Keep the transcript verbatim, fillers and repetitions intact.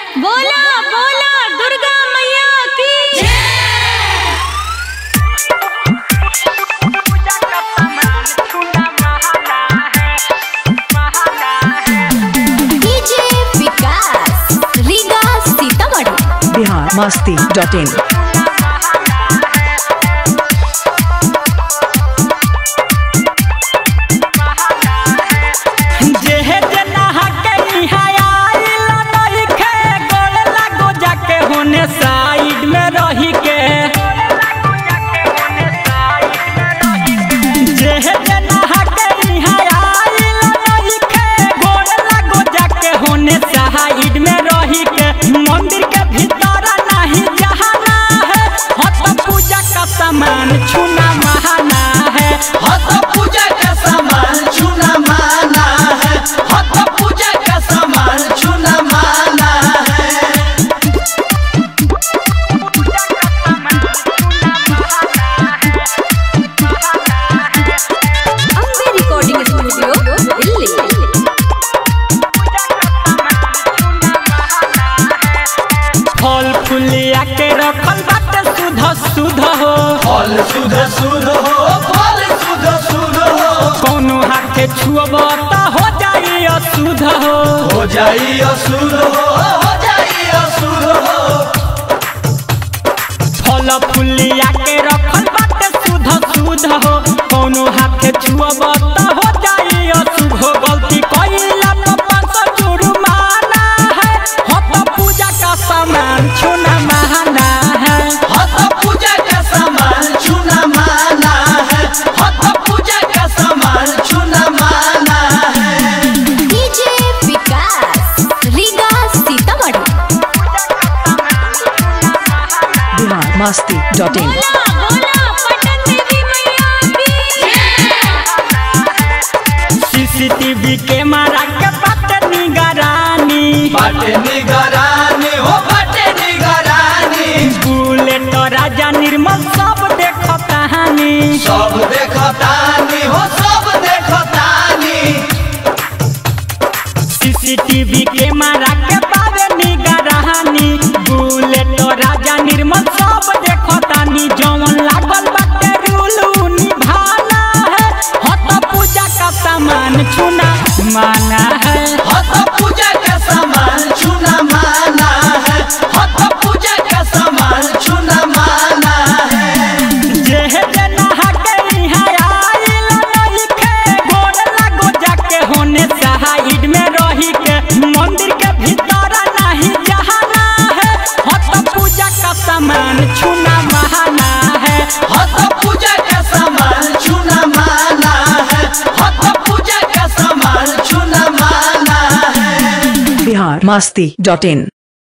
बोला बोला दुर्गा मैया की DJ Vikas Riga Sitamarhi Bihar Masti dot in. Side में रही के जेहे जना के आइल नहीं के गोड़ लागो जाके होने साइड में रही के मंदिर के भीतर नहीं जाना है। हत पूजा का सामान छूना माना है। हत पूजा का सामान छूना माना है। हत पूजा का सामान छूना माना है। फल फूलिया के रखल बाटे सुध सुध हो। फल सुध सुध हो। फल सुध सुध हो। कौनो हाथे छुअब त हो जाई अशुद्ध हो। हो जाई अशुद्ध हो। हो जाई अशुद्ध हो। फल फूलिया के रखल बाटे सुध सुध हो। कौनो हाथे छुअब त हो जाई अशुभ हो। गलती कइला तो पाँच सौ जुर्माना है। हत पूजा का सामान छूना माना है। हत पूजा का सामान छूना माना है। हत पूजा का सामान छूना माना है। DJ Vikas Riga Sitamarhi Bihar Masti dot in. बोला बोला पटन देवी मैया की सीसीटीवी के मारा के बाटे निगरानी। बाटे निगरानी हो। बाटे निगरानी। बुलेट राजा निर्मल सब देखो कहानी। सब देखतानी हो। सब देखतानी। सीसीटीवी के मारा के बाबे निगरानी। बुलेट राजा निर्मल सब देखो तानी। जौन लागल बाटे रूल निभाना है। हत पूजा का सामान छूना माना है। हत पूजा का सामान छूना माना है। हत पूजा का सामान छूना माना है। जेहे जना के आइल नहीं के गोड़ लागो जाके होने साइड में रही के मंदिर के भीतर नहीं जाना है। हत पूजा का सामान छूना माना है। हत पूजा का सामान छूना माना है। हत पूजा का सामान छूना माना है। बिहार मस्ती डॉट इन।